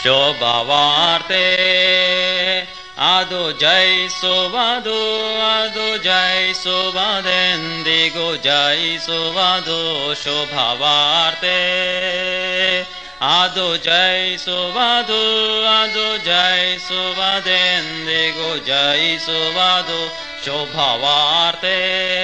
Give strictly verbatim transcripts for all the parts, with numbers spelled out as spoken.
ಶೋಭವಾರ್ತೆ. ಅದು ಜಯಿಸುವುದು, ಅದು ಜಯಿಸುವುದೆಂದಿಗೂ ಜಯಿಸುವುದು ಶುಭವಾರ್ತೆ. ಅದು ಜಯಿಸುವುದು, ಅದು ಜಯಿಸುವುದೆಂದಿಗೂ ಜಯಿಸುವುದು ಶುಭವಾರ್ತೆ.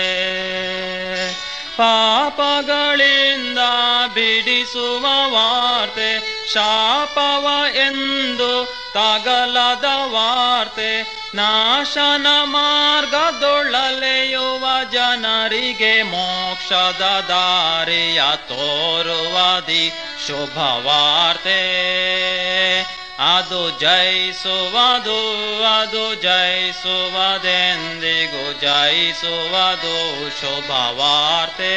ಪಾಪಗಳಿಂದ ಬಿಡಿಸುವ ವಾರ್ತೆ, ಶಾಪವ ಎಂದು ತಗಲದ ವಾರ್ತೆ, ನಾಶನ ಮಾರ್ಗದೊಳಲೆಯುವ ಜನರಿಗೆ ಮೋಕ್ಷದ ದಾರಿಯ ತೋರುವದಿ ಶುಭವಾರ್ತೆ. ಅದು ಜಯಿಸುವುದು, ಅದು ಜಯಿಸುವುದೆಂದಿಗೂ ಜಯಿಸುವುದು ಶುಭವಾರ್ತೆ.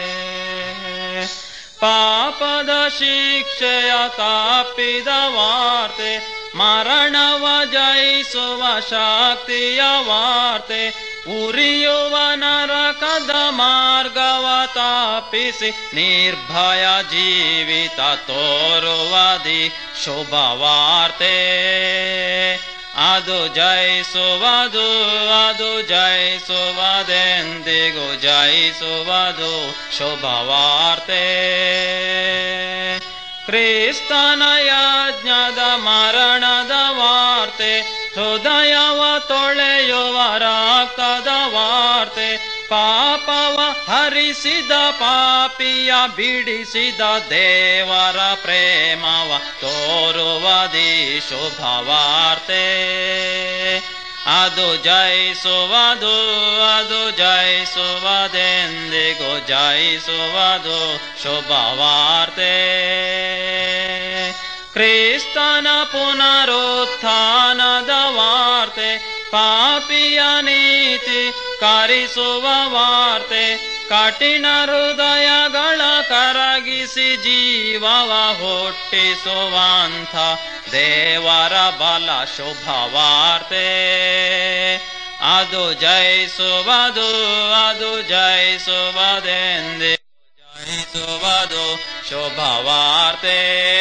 ಪಾಪದ ಶಿಕ್ಷೆಯ ತಪ್ಪಿದ ವಾರ್ತೆ, ಮರಣವ ಜಯಿಸುವ ಶಕ್ತಿಯ ವಾರ್ತೆ, ಉರಿಯುವ ನರಕದ ಮಾರ್ಗವ ತಪ್ಪಿಸಿ ನಿರ್ಭಯ ಜೀವಿತ ತೋರುವದಿ ಶುಭವಾರ್ತೆ. ಅದು ಜಯಿಸುವುದು, ಅದು ಜಯಿಸುವುದೆಂದಿಗೂ ಜಯಿಸುವುದು ಶುಭವಾರ್ತೆ. ಕ್ರಿಸ್ತನ ಯಜ್ಞದ ಮರಣದ ವಾರ್ತೆ, ಹೃದಯವ ತೊಳೆಯುವ ರಕ್ತದ ವಾರ್ತೆ, ಪಾಪವ ಹರಿಸಿದ ಪಾಪಿಯ ಬಿಡಿಸಿದ ದೇವರ ಪ್ರೇಮವ ತೋರುವದಿ ಶುಭವಾರ್ತೆ. ಅದು ಜಯಿಸುವುದು, ಅದು ಜಯಿಸುವುದೆಂದಿಗೂ ಜಯಿಸುವುದು ಶುಭವಾರ್ತೆ. ಕ್ರಿಸ್ತನ ಪುನರುತ್ಥಾನದ ವಾರ್ತೆ, ಪಾಪಿಯ ನೀತಿ ಕರಿಸುವ ವಾರ್ತೆ, ಕಠಿಣ ಹೃದಯಗಳ ಕರಗಿಸಿ ಜೀವವ ಹುಟ್ಟಿಸುವಂಥ ದೇವರ ಬಲ ಶುಭವಾರ್ತೆ. ಅದು ಜಯಿಸುವುದು, ಅದು ಜಯಿಸುವುದೆಂದಿಗೂ ಜಯಿಸುವುದು ಶುಭವಾರ್ತೆ.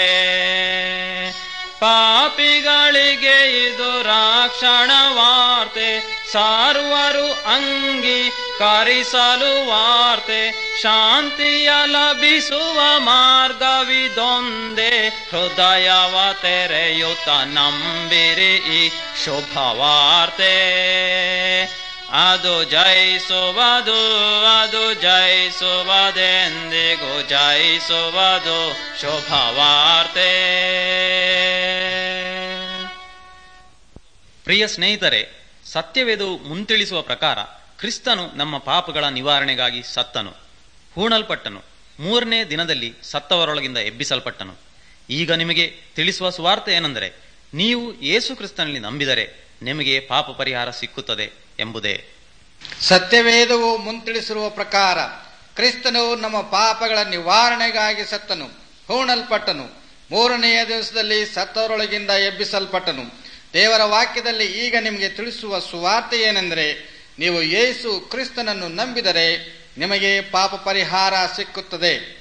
ಪಾಪಿಗಳಿಗೆ ಇದು ರಕ್ಷಣ ವಾರ್ತೆ, ಸರ್ವರು ಅಂಗೀಕರಿಸಲು ವಾರ್ತೆ, ಶಾಂತಿಯ ಲಭಿಸುವ ಮಾರ್ಗವಿದೊಂದೇ, ಹೃದಯವ ತೆರೆಯುತ್ತ ನಂಬಿರಿ ಈ ಶುಭವಾರ್ತೆ. ಅದು ಜಯಿಸುವುದು, ಅದು ಜಯಿಸುವುದೆಂದಿಗೂ ಜಯಿಸುವುದು ಶುಭವಾರ್ತೆ. ಪ್ರಿಯ ಸ್ನೇಹಿತರೆ, ಸತ್ಯವೇದು ಮುಂತಿಳಿಸುವ ಪ್ರಕಾರ ಕ್ರಿಸ್ತನು ನಮ್ಮ ಪಾಪಗಳ ನಿವಾರಣೆಗಾಗಿ ಸತ್ತನು, ಹೂಣಲ್ಪಟ್ಟನು, ಮೂರನೇ ದಿನದಲ್ಲಿ ಸತ್ತವರೊಳಗಿಂದ ಎಬ್ಬಿಸಲ್ಪಟ್ಟನು. ಈಗ ನಿಮಗೆ ತಿಳಿಸುವ ಸುವಾರ್ತೆ ಏನೆಂದರೆ, ನೀವು ಯೇಸು ಕ್ರಿಸ್ತನಲ್ಲಿ ನಂಬಿದರೆ ನಿಮಗೆ ಪಾಪ ಪರಿಹಾರ ಸಿಕ್ಕುತ್ತದೆ ಎಂಬುದೇ. ಸತ್ಯವೇದವು ಮುಂತಿಳಿಸಿರುವ ಪ್ರಕಾರ ಕ್ರಿಸ್ತನು ನಮ್ಮ ಪಾಪಗಳ ನಿವಾರಣೆಗಾಗಿ ಸತ್ತನು, ಹೂಣಲ್ಪಟ್ಟನು, ಮೂರನೆಯ ದಿವಸದಲ್ಲಿ ಸತ್ತವರೊಳಗಿಂದ ಎಬ್ಬಿಸಲ್ಪಟ್ಟನು. ದೇವರ ವಾಕ್ಯದಲ್ಲಿ ಈಗ ನಿಮಗೆ ತಿಳಿಸುವ ಸುವಾರ್ತೆ ಏನೆಂದರೆ, ನೀವು ಯೇಸು ಕ್ರಿಸ್ತನನ್ನು ನಂಬಿದರೆ ನಿಮಗೆ ಪಾಪ ಪರಿಹಾರ ಸಿಕ್ಕುತ್ತದೆ.